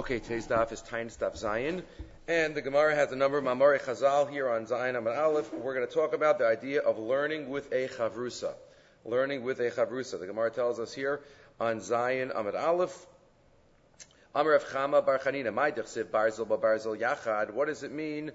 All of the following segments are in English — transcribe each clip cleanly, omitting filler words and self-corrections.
Okay, today's daf is Tainus Daf Zayin, and the Gemara has a number of Mamari Chazal here on Zayin Amud Aleph. We're going to talk about the idea of learning with a chavrusa. Learning with a chavrusa. The Gemara tells us here on Zayin Amud Aleph, Amar Rav Chama Bar Chanina, Ma'idich Siv Barzel Barzel Yachad. What does it mean?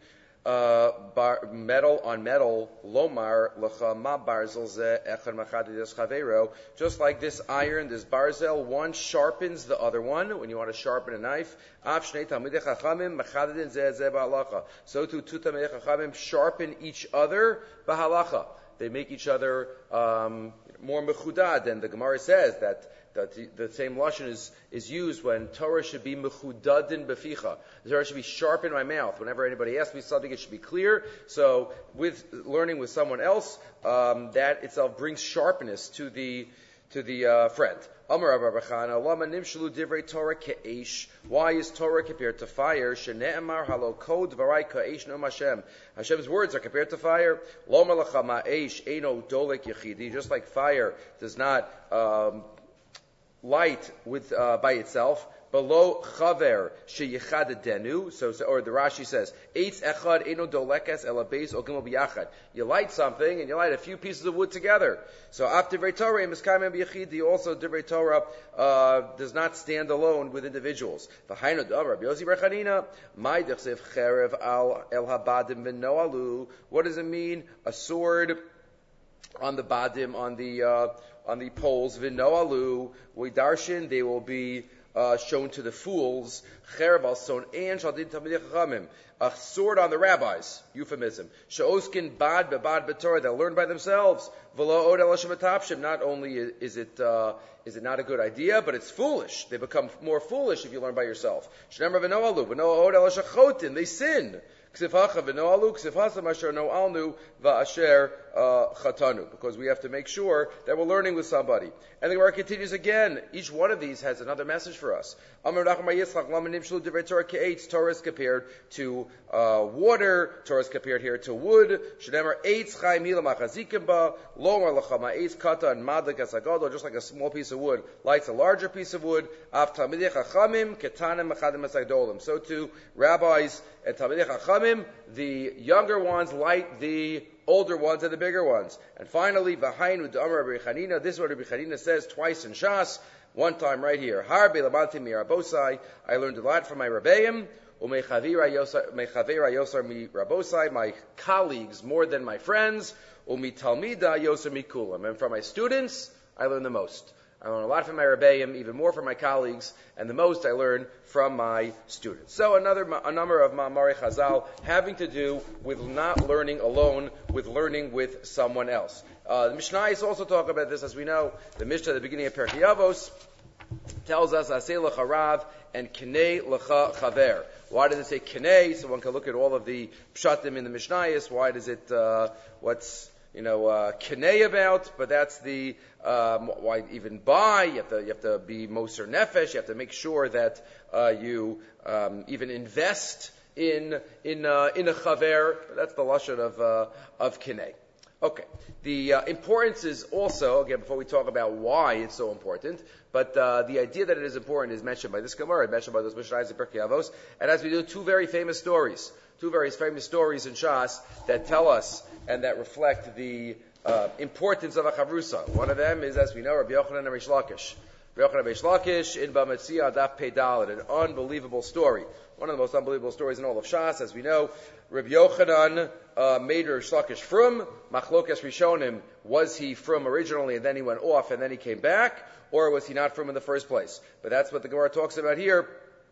Metal on metal, lomar lecha ma barzel ze echad machadidas chavero. Just like this iron, this barzel, one sharpens the other one. When you want to sharpen a knife, av shnei talmidei chachamim machadidin ze ze ba'halacha. So too, two talmidei chachamim sharpen each other b'halacha. They make each other more mechudad. And the Gemara says that the same lashon is used when Torah should be mechudadin beficha. The Torah should be sharp in my mouth. Whenever anybody asks me something, it should be clear. So with learning with someone else, that itself brings sharpness to the friend. Amar Rabbi Chana, Lama nimshlu divrei Torah ke'esh. Why is Torah compared to fire? Shene'emar halo kod dvarai ka'esh no Hashem. Hashem's words are compared to fire. Lama lacha ma'esh eino dolek yechidi. Just like fire does not light with by itself. Below chaver sheyichadedenu. Or the Rashi says, eitz echad eno dolekes elabeis ogimo biyachad. You light something and you light a few pieces of wood together. So after divrei Torah miskayim biyachidi, also divrei Torah does not stand alone with individuals. V'hainu d'amar Rabbi Yosi bar Chanina, mai dechsev cherev al el habadim v'noalu. What does it mean? A sword on the badim, on the poles, v'noalu, we darshan, they will be shown to the fools. Cherev al son and shaldin talmidei chachamim. A sword on the rabbis, euphemism. She'oskin bad bebad b'torah, they'll learn by themselves. V'lo od el hashem. Not only is it not a good idea, but it's foolish. They become more foolish if you learn by yourself. Shneimar v'noalu, v'no od el shachotin, they sin. Because we have to make sure that we're learning with somebody. And the Gemara continues again. Each one of these has another message for us. Torah is compared to water. Torah is compared here to wood. Just like a small piece of wood lights a larger piece of wood. So too, rabbis and Talmidei Chachamim, the younger ones light the older ones and the bigger ones. And finally, V'hainu d'amar Rabbi Chanina, this is what Rabbi Chanina says twice in Shas, one time right here. Harbe lamanti mi rabosai, I learned a lot from my Rebbeim, u'mechavira yosar mi rabosai, my colleagues more than my friends, u'mitalmida yosar mi kulam, and from my students, I learn the most. I learn a lot from my Rebbeim, even more from my colleagues, and the most I learn from my students. So a number of Ma'amari Chazal having to do with not learning alone, with learning with someone else. The Mishnayos also talk about this, as we know. The Mishnah at the beginning of Perkei Avos tells us, Aseh lecha Rav and Kinei lecha Chaver. Why does it say Kinei? So one can look at all of the pshatim in the Mishnayos. Why does it, kinei about, but that's the why even buy. You have to be moser nefesh. You have to make sure that you even invest in a chaver. That's the lashon of kinei. Okay. The importance is also, again, before we talk about why it's so important, but the idea that it is important is mentioned by this Gemara, mentioned by those Mishnayos and Perkei Avos, and as we do, two very famous stories in Shas that tell us and that reflect the importance of a chavrusa. One of them is, as we know, Rabbi Yochanan and Reish Lakish. Rabbi Yochanan and Reish Lakish in Bamatzia Daf Pei Dalet, an unbelievable story. One of the most unbelievable stories in all of Shas. As we know, Rabbi Yochanan made Reish Lakish frum. Machlokes Rishonim, was he frum originally and then he went off and then he came back, or was he not frum in the first place? But that's what the Gemara talks about here.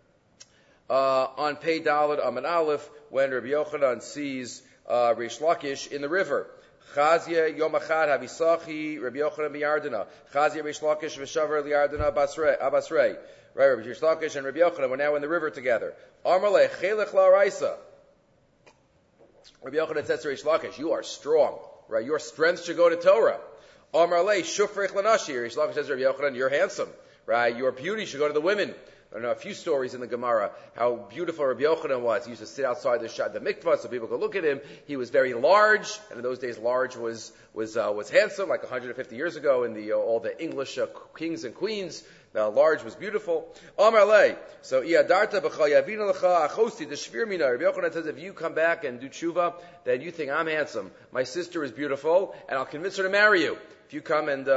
On Pei Dalet Amud Aleph, when Rabbi Yochanan sees Reish Lakish in the river. Chazia Yom Achad Havisachi Rabbi Yochanan B'Yardena. Chazia Reish Lakish V'Shavar L'Yardena Abasrei. Right, Rabbi Reish Lakish and Rabbi Yochanan were now in the river together. Amarle Chelech La'Raisa. Rabbi Yochanan says to Reish Lakish, you are strong, right? Your strength should go to Torah. Amarle Shufrech L'Nashi. Reish Lakish says to Rabbi Yochanan, you're handsome, right? Your beauty should go to the women. I know a few stories in the Gemara, how beautiful Rabbi Yochanan was. He used to sit outside the mikvah so people could look at him. He was very large, and in those days large was handsome, like 150 years ago in all the English kings and queens. large was beautiful. Amar lei. So iadarta b'cha yavina lecha achosti the shvir mina. Rabbi Yochanan says, if you come back and do tshuva, then you think I'm handsome. My sister is beautiful, and I'll convince her to marry you. If you come and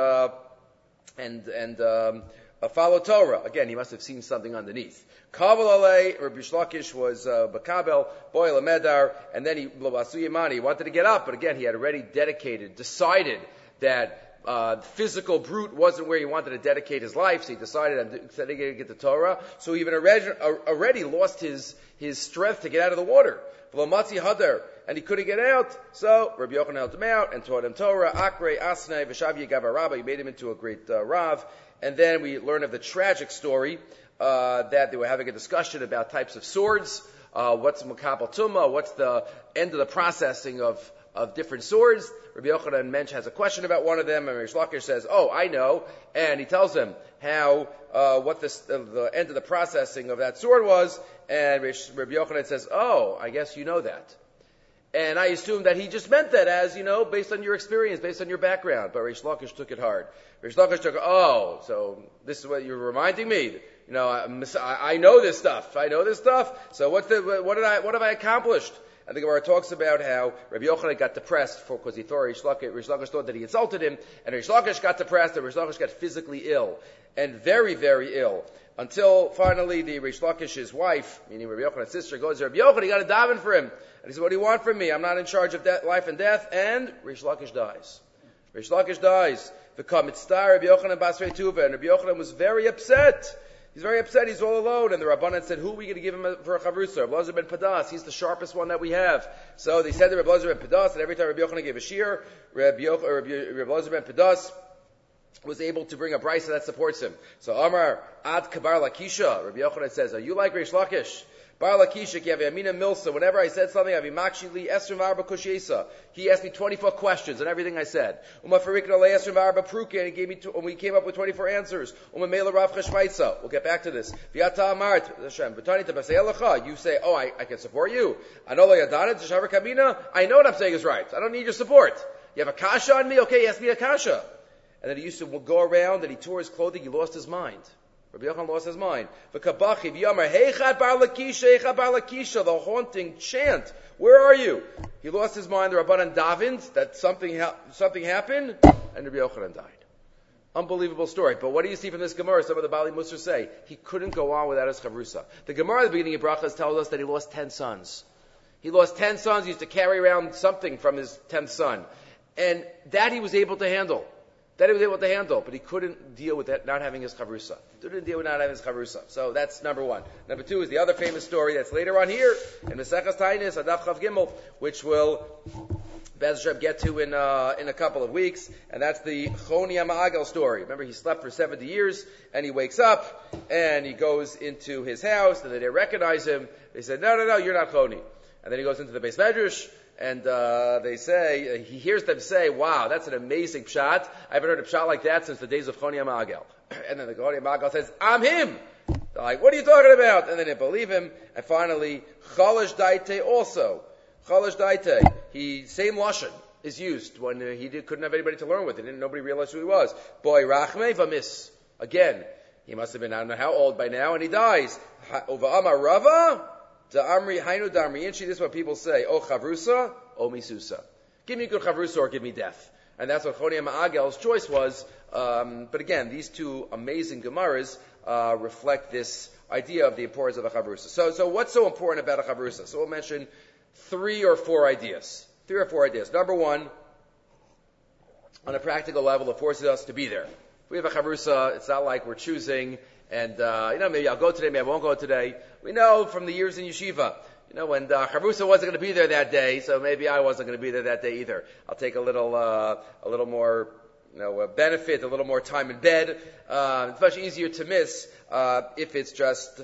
follow Torah. Again, he must have seen something underneath. Kabel alei, Rabbi Shlakish was Bakabel, Boy Lamedar, and then he wanted to get up, but again, he had already decided that physical brute wasn't where he wanted to dedicate his life, so he decided I'm dedicated to get the Torah. So he even already lost his strength to get out of the water. V'lomatzi hadar, and he couldn't get out, so Rabbi Yochanan helped him out and taught him Torah. Akre asnei v'shavyi gavar rabba, he made him into a great Rav. And then we learn of the tragic story that they were having a discussion about types of swords. What's Mukabel Tumah? What's the end of the processing of different swords? Rabbi Yochanan Mensch has a question about one of them, and Rish Lakish says, "Oh, I know," and he tells him how what the end of the processing of that sword was. And Rabbi Yochanan says, "Oh, I guess you know that." And I assumed that he just meant that as, based on your experience, based on your background. But Rish Lakish took it hard. Rish Lakish took, so this is what you're reminding me. I know this stuff. So what have I accomplished? And the Gemara talks about how Rabbi Yochanan got depressed because he thought Rish Lakish thought that he insulted him, and Rish Lakish got depressed, and Rish Lakish got physically ill, and very, very ill. Until finally the Rish Lakish's wife, meaning Rabbi Yochanan's sister, goes to Rabbi Yochanan, you got to daven for him. And he said, what do you want from me? I'm not in charge of life and death. And Rish Lakish dies. Rish Lakish dies. V'kam mitzvah Rabbi Yochanan basrei tuva. And Rabbi Yochanan was very upset. He's very upset. He's all alone. And the Rabbanan said, who are we going to give him for a chavrusa? Rabbi Elazar ben Padas. He's the sharpest one that we have. So they said to Rabbi Elazar ben Padas, and every time Rabbi Yochanan gave a shir, Rabbi Elazar ben Padas was able to bring a brisa that supports him. So Amar ad kabar lakisha. Rabbi Yochanan says, are you like Rish Lakish? Bar Lakish, Yamina Milsa. Whenever I said something, Avimakshili Esrim Varba Kushesa. He asked me 24 questions on everything I said. Umafarikna Le Esrim Varba Pruke, and he gave me and we came up with 24 answers. Umamela Rav Cheshmaitza. We'll get back to this. Viata Amart, Hashem, B'tani Tabasei you say, oh, I can support you. Anola Yadana, Tishavar Kamina. I know what I'm saying is right. I don't need your support. You have a kasha on me? Okay, ask me a kasha. And then he used to go around and he tore his clothing, he lost his mind. Rabbi Yochanan lost his mind. The haunting chant. Where are you? He lost his mind. The Rabbanan davened that something happened, and Rabbi Yochanan died. Unbelievable story. But what do you see from this Gemara? Some of the Bali Musar say he couldn't go on without his chavrusa. The Gemara at the beginning of Brachas tells us that he lost 10 sons. He lost 10 sons. He used to carry around something from his 10th son, and that he was able to handle. But he couldn't deal with that, not having his chavrusa. So that's number one. Number two is the other famous story that's later on here in Maseches Tainis, Adaf Chav Gimel, which we'll Bez Hashem get to in a couple of weeks, and that's the Choni HaMa'agel story. Remember, he slept for 70 years, and he wakes up, and he goes into his house, and they recognize him. They said, no, you're not Choni. And then he goes into the Beis Medrash, and they say, he hears them say, wow, that's an amazing pshat. I haven't heard a pshat like that since the days of Choni HaMa'agel. And then the Choni HaMa'agel says, I'm him! They're like, what are you talking about? And then they believe him. And finally, Chalash Daite also. Chalash Daite. Same Lashon is used when he couldn't have anybody to learn with. Nobody realized who he was. Boy, Rachme Vamis. Again, he must have been, I don't know how old by now, and he dies. Ova Amar Rava. Da'amri hainu da'amri inchi. This is what people say. O chavrusa, o misusa. Give me good chavrusa or give me death. And that's what Choni HaMa'agel's choice was. But again, these two amazing Gemaras reflect this idea of the importance of a chavrusa. So what's so important about a chavrusa? So we'll mention 3 or 4 ideas. Number one, on a practical level, it forces us to be there. If we have a chavrusa, it's not like we're choosing. And, maybe I'll go today, maybe I won't go today. We know from the years in yeshiva, when Chavrusa wasn't going to be there that day, so maybe I wasn't going to be there that day either. I'll take a little more, benefit, a little more time in bed. It's much easier to miss, if it's just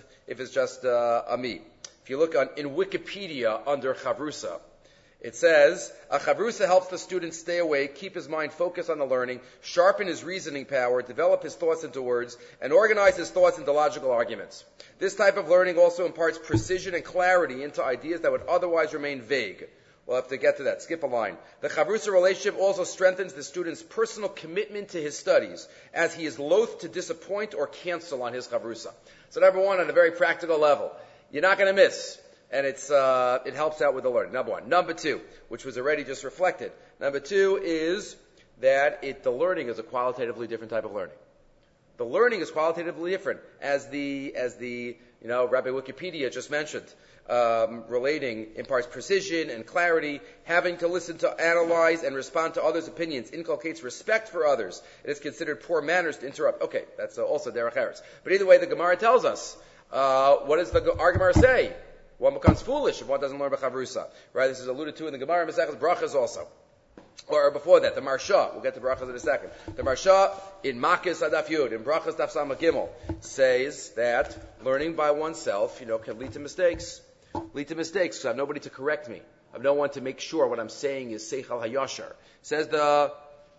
a me. If you look in Wikipedia under Chavrusa, it says, a chavrusa helps the student stay awake, keep his mind focused on the learning, sharpen his reasoning power, develop his thoughts into words, and organize his thoughts into logical arguments. This type of learning also imparts precision and clarity into ideas that would otherwise remain vague. We'll have to get to that. Skip a line. The chavrusa relationship also strengthens the student's personal commitment to his studies, as he is loath to disappoint or cancel on his chavrusa. So number one, on a very practical level, you're not going to miss. And it helps out with the learning. Number one. Number two, which was already just reflected. Number two is that the learning is a qualitatively different type of learning. The learning is qualitatively different, as the Rabbi Wikipedia just mentioned, relating imparts precision and clarity. Having to listen to, analyze, and respond to others' opinions inculcates respect for others. It is considered poor manners to interrupt. Okay, that's also derech eretz. But either way, the Gemara tells us. What does the Gemara say? One becomes foolish if one doesn't learn b'chavrusa. Right? This is alluded to in the Gemara Maseches Brachas also. Or before that, the Marsha. We'll get to Brachas in a second. The Marsha in Makis Adaf Yud, in Brachas Daf Sama Gimel, says that learning by oneself, can lead to mistakes. Because I have nobody to correct me. I have no one to make sure what I'm saying is Seichel HaYashar. Says the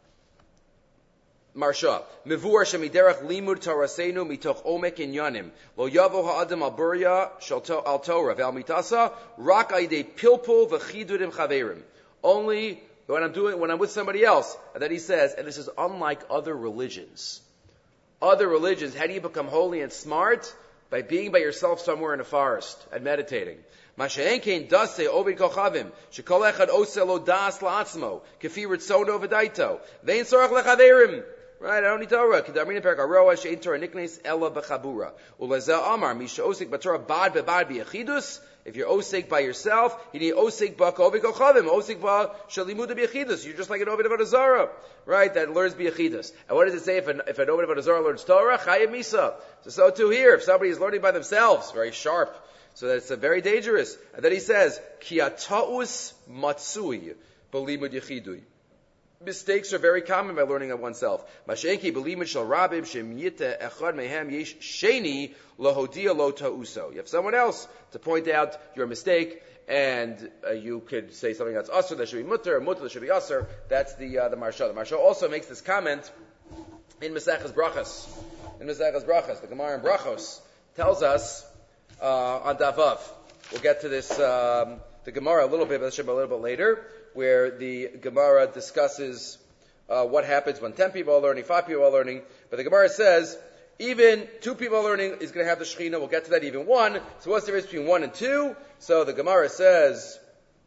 Marsha, Mivur shemiderach limud Torasenu mitoch omek inyanim lo yavo ha'adam al burya al Torah ve'al mitasa rak aidei pilpul v'chidurim chaverim. Only when I'm with somebody else, and then he says, and this is unlike other religions. Other religions, how do you become holy and smart? By being by yourself somewhere in a forest and meditating. Masha'enkein does say ovid kochavim shekol echad oseh lo das la'atzmo kefi ritzono v'daito ve'in sorach lechaverim. Right, I don't need Torah. Kedarmin perak aroa she'in Torah niknes ella b'chabura. Ulezeh amar misha osik b'Torah bad b'yechidus. If you're osik by yourself, you need osik b'kovid kochavim, osik b'shalimuda b'yechidus. You're just like an ovid avodah zarah, right? That learns b'yechidus. And what does it say if an ovid avodah zarah learns Torah? Chayav misa. So too here, if somebody is learning by themselves, very sharp. So that's very dangerous. And then he says, ki ata'us matsui b'limud yechidui. Mistakes are very common by learning of oneself. Mashenki b'limud shel rabim shemyita echad mehem yesh sheni lohodia lo ta'uso. You have someone else to point out your mistake, and you could say something that's asur that should be mutter, or mutter that should be asur. That's the Marsha. The Marsha also makes this comment in Maseches Brachas. The Gemara in Brachos tells us on Davav. We'll get to this the Gemara a little bit, but a little bit later, where the Gemara discusses what happens when 10 people are learning, 5 people are learning. But the Gemara says, even 2 people are learning is going to have the Shekhinah. We'll get to that, even 1. So what's the difference between 1 and 2? So the Gemara says,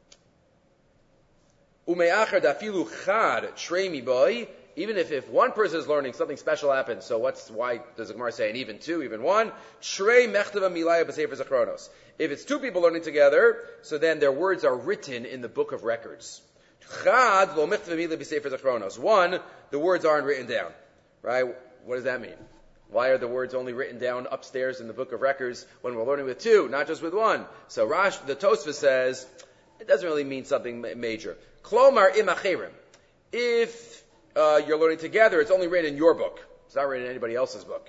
Ume'achar dafilu chad tremi boy. Even if one person is learning, something special happens. So why does the Gemara say an even 2, even 1? Trei mechtava milaya b'sefer zachronos. If it's 2 people learning together, so then their words are written in the book of records. Chad lo mechtava milaya b'sefer zachronos. 1, the words aren't written down. Right? What does that mean? Why are the words only written down upstairs in the book of records when we're learning with 2, not just with 1? So the Tosfos says, it doesn't really mean something major. Klomar imacherim. If you're learning together, it's only written in your book. It's not written in anybody else's book.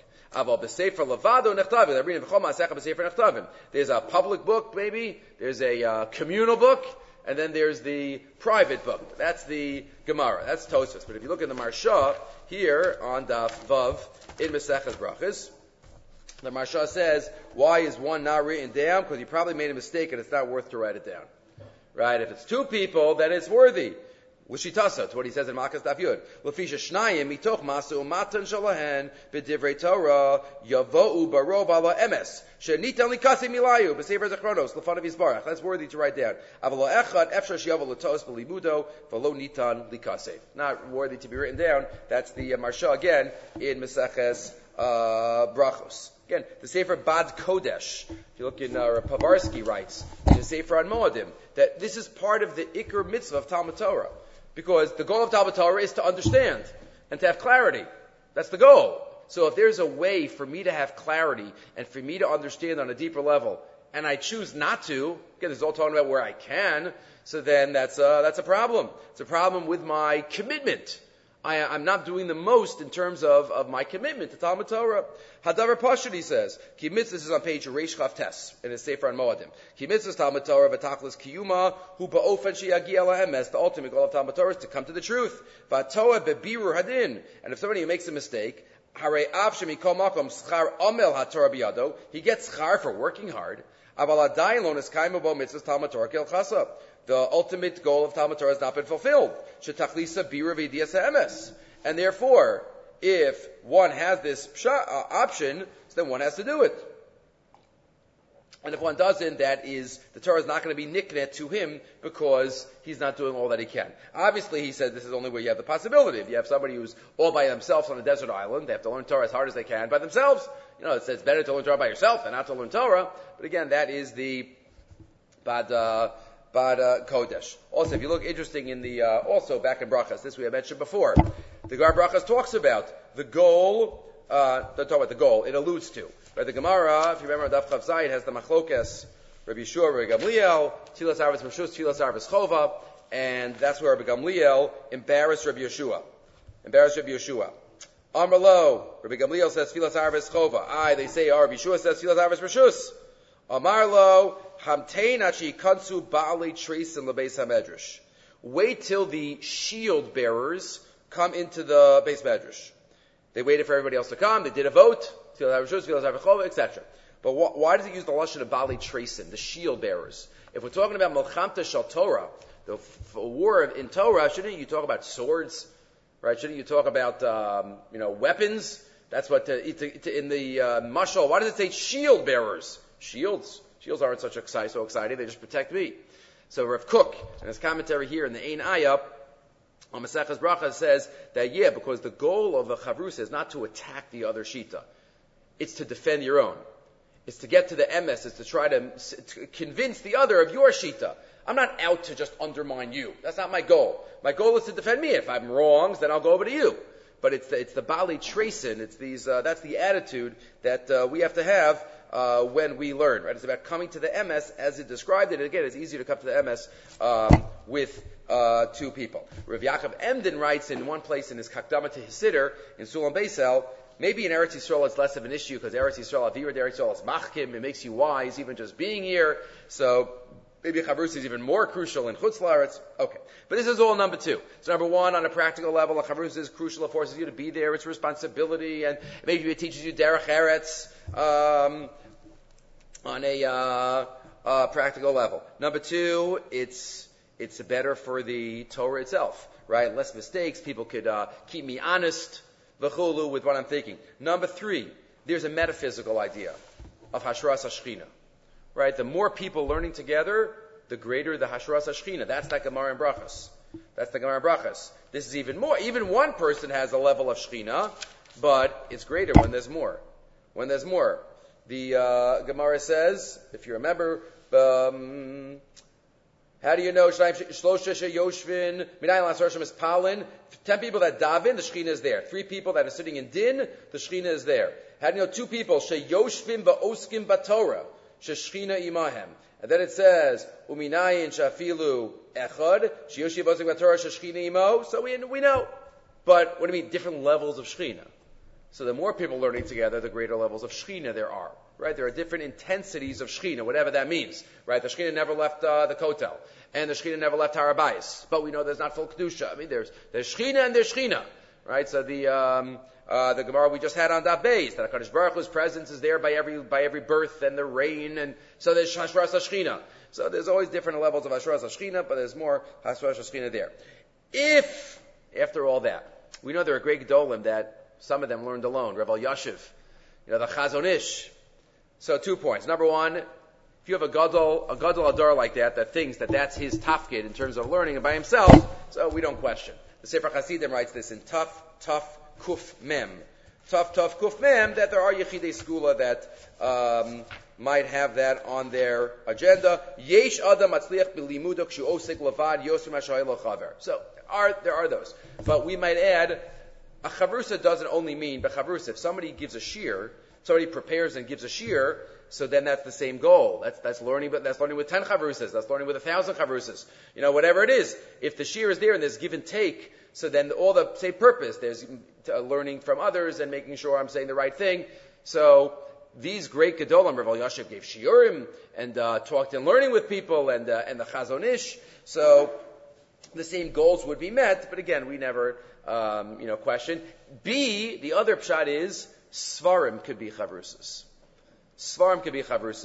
There's a public book, maybe. There's a communal book. And then there's the private book. That's the Gemara. That's Tosfos. But if you look in the Marsha, here on Daf Vav, in Maseches Brachas, the Marsha says, why is 1 not written down? Because you probably made a mistake and it's not worth to write it down. Right? If it's 2 people, then it's worthy. L'shitasa, to what he says in Makas Daf Yud. L'fisha shnayim mitoch masu umatan shalahen b'divrei Torah yavo'u barov ala emes shenitan likasi milayu b'sefer zachronos l'fanav yisbarach. That's worthy to write down. Avalo echad efshar sheyavo l'tos b'limudo v'lo nitan likaseh. Not worthy to be written down. That's the Marsha again in Maseches Brachos. Again, the Sefer Bad Kodesh. If you look in Pavarsky writes in the Sefer on Moadim that this is part of the Iker Mitzvah of Talmud Torah. Because the goal of Talmud Torah is to understand and to have clarity. That's the goal. So if there's a way for me to have clarity and for me to understand on a deeper level, and I choose not to, again, this is all talking about where I can, so then that's a problem. It's a problem with my commitment. I'm not doing the most in terms of my commitment to Talmud Torah. Hadavar Pashut, he says, Ki mitzvahs, this is on page Reish Chav Tes, in his Sefer on Moadim. Ki mitzvahs Talmud Torah v'tachlis kiyuma hu ba'ofen she'yagi ala emes. The ultimate goal of Talmud Torah is to come to the truth. V'atoa be'birur hadin. And if somebody makes a mistake, harei av shemikol makom schar amel haTorah biyado, he gets schar for working hard. Aval adayin lo neskaymo bo mitzvahs Talmud Torah kel chasa. the ultimate goal of Talmud Torah has not been fulfilled. Shetachlisa bira v'yidiyas ha'emes. And therefore, if one has this option, then one has to do it. And if one doesn't, the Torah is not going to be niknet to him because he's not doing all that he can. Obviously, he said this is only where you have the possibility. If you have somebody who's all by themselves on a desert island, they have to learn Torah as hard as they can by themselves. It's better to learn Torah by yourself than not to learn Torah. But again, that is the Bad Kodesh. Also, if you look interesting in the, also back in Brachas, this we have mentioned before, the Gemara Brachas talks about the goal, don't talk about the goal, it alludes to. Right, the Gemara, if you remember, Daf Chav Zayin has the Machlokes, Rabbi Yeshua, Rabbi Gamliel, Tfilas Arvis Rishus, Tfilas Arvis Chova, and that's where Rabbi Gamliel embarrassed Rabbi Yeshua. Amar lo, Rabbi Gamliel says Tfilas Arvis Chova. They say Rabbi Yeshua says Tfilas Arvis Rishus. Amar lo, Hamtein achi kansu ba'alei treisim lebeis hamedrash. Wait till the shield bearers come into the Beis Medrash. They waited for everybody else to come. They did a vote. Etc. But why does it use the lashon of Bali Trasin, the shield bearers? If we're talking about Melchamta Shal Torah, the war in Torah, shouldn't you talk about swords, right? Shouldn't you talk about weapons? That's what in the mashal. Why does it say shield bearers? Shields aren't so exciting. They just protect me. So Rav Kook in his commentary here in the Ein Ayah on Maseches Brachas says that because the goal of the Chavrus is not to attack the other shita. It's to defend your own. It's to get to the emes. It's to try to convince the other of your shita. I'm not out to just undermine you. That's not my goal. My goal is to defend me. If I'm wrong, then I'll go over to you. But it's the Bali Trasin. It's these. That's the attitude that we have to have when we learn. Right? It's about coming to the emes as it described it. And again, it's easier to come to the emes with two people. Rav Yaakov Emden writes in one place in his Kakdama to Hasider in Sulam Beisel. Maybe in Eretz Yisrael it's less of an issue because Eretz Yisrael, Avira Eretz Yisrael is machkim, it makes you wise even just being here. So maybe Chavrus is even more crucial in Chutz La'aretz. Okay. But this is all number two. So number one, on a practical level, a Chavrus is crucial. It forces you to be there. It's a responsibility. And maybe it teaches you Derech Eretz on a practical level. Number two, it's better for the Torah itself. Right? Less mistakes. People could keep me honest. V'chulu with what I'm thinking. Number three, there's a metaphysical idea of Hashras HaShechina. Right? The more people learning together, the greater the Hashras HaShechina. That's like Gemara and Brachas. This is even more. Even one person has a level of Shechina, but it's greater when there's more. The Gemara says, if you remember, how do you know? 10 people that daven, the Shechina is there. 3 people that are sitting in din, the Shechina is there. How do you know 2 people? Sheyoshvim ba'oskim b'Torah, sheshchina imahem. And then it says, uminayin shafilu echad, sheyoshvim ba'oskim b'Torah, sheshchina imo. So we know. But what do you mean? Different levels of Shechina. So the more people learning together, the greater levels of Shechina there are. Right? There are different intensities of Shechina, whatever that means. Right? The Shechina never left the Kotel. And the Shechina never left Har Habayis. But we know there's not full Kedusha. I mean, there's Shechina and there's Shechina. Right? So the Gemara we just had on Daf Beis, that HaKadosh Baruch Hu's presence is there by every birth and the rain, and so there's Hashras HaShechina. So there's always different levels of Hashras HaShechina, but there's more Hashras HaShechina there. If, after all that, we know there are great Gedolim that some of them learned alone. Rav Yashiv, the Chazon Ish. So 2 points. Number one, if you have a Gadol Adar like that thinks that that's his tafkid in terms of learning by himself, so we don't question. The Sefer Hasidim writes this in Tuf Kuf Mem. Tuf Kuf Mem, that there are Yechidei Skula that might have that on their agenda. Yesh Adam Matzliach B'Limudok Shu Osek Levad Yosem HaShayel Chaver. So there are those. But we might add, a Chavrusa doesn't only mean, but Chavrusa, if somebody gives a shir, somebody prepares and gives a shir, so then that's the same goal. That's learning, but that's learning with 10 chavrusas. That's learning with 1,000 chavrusas. Whatever it is. If the shir is there and there's give and take, so then all the same purpose. There's learning from others and making sure I'm saying the right thing. So these great gedolim, Rav Yashiv gave shiurim and talked in learning with people and the Chazon Ish. So the same goals would be met, but again, we never question. B, the other pshat is Svarim could be chavrusas. Svarim could be chavrusas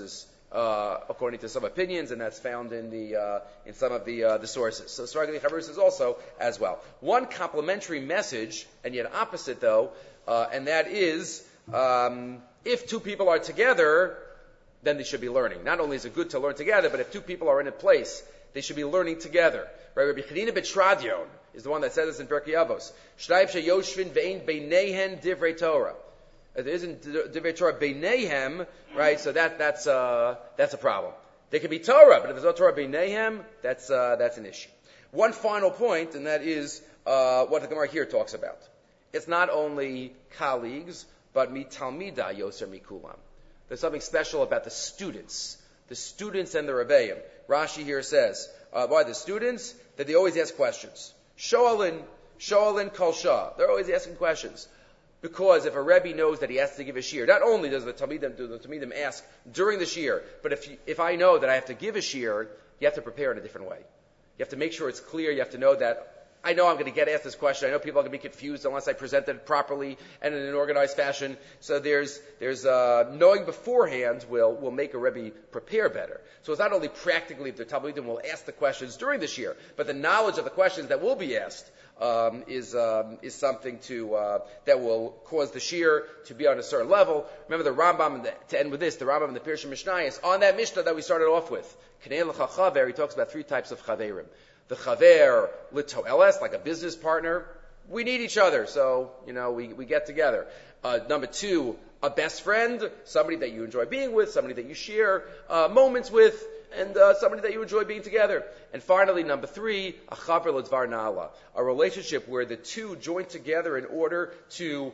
according to some opinions, and that's found in some of the sources. So Sfardi Chavrus is also as well. One complementary message, and yet opposite though, and that is if two people are together, then they should be learning. Not only is it good to learn together, but if two people are in a place, they should be learning together. Right? Rabbi Chanina Betradion is the one that says this in Pirkei Avos. Shtayv sheyoshvin ve'ein beinehen divrei Torah. There isn't divrei Torah beinehem, right? So that's a problem. There can be Torah, but if there's no Torah beinehem, that's an issue. One final point, and that is what the Gemara here talks about. It's not only colleagues, but mitalmida yoser mikulam. There's something special about the students and the Rebbeim. Rashi here says, why the students? That they always ask questions. Shoalin kol shah. They're always asking questions. Because if a Rebbe knows that he has to give a shiur, not only does the Talmidim ask during the shiur, but if I know that I have to give a shiur, you have to prepare in a different way. You have to make sure it's clear. You have to know that I know I'm going to get asked this question. I know people are going to be confused unless I present it properly and in an organized fashion. So there's knowing beforehand will make a Rebbe prepare better. So it's not only practically the Talmidim will ask the questions during the shiur, but the knowledge of the questions that will be asked is something that will cause the shiur to be on a certain level. Remember the Rambam, to end with this, the Rambam in the Pirush Mishnayos, on that Mishnah that we started off with, Knei L'cha Chaver, he talks about three types of Chaverim. The Chaver L'toeles, like a business partner. We need each other, so, we get together. Number two, a best friend, somebody that you enjoy being with, somebody that you share moments with, and somebody that you enjoy being together. And finally, number three, a Chaver L'dvar Na'ala, a relationship where the two join together in order to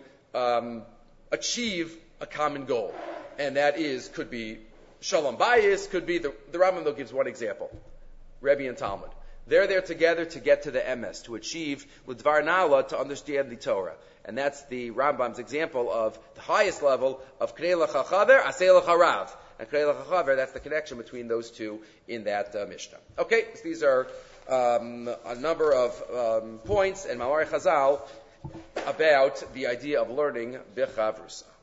achieve a common goal. And that could be Shalom Bayis, could be, the Rambam though gives one example, Rebbe and Talmud. They're there together to get to the emes, to achieve l'dvar na'ala, to understand the Torah. And that's the Rambam's example of the highest level of Knei L'cha Chaver, Aseh L'cha Rav. And Knei L'cha Chaver, that's the connection between those two in that Mishnah. Okay, so these are a number of points and Ma'amar Chazal about the idea of learning b'chavrusa.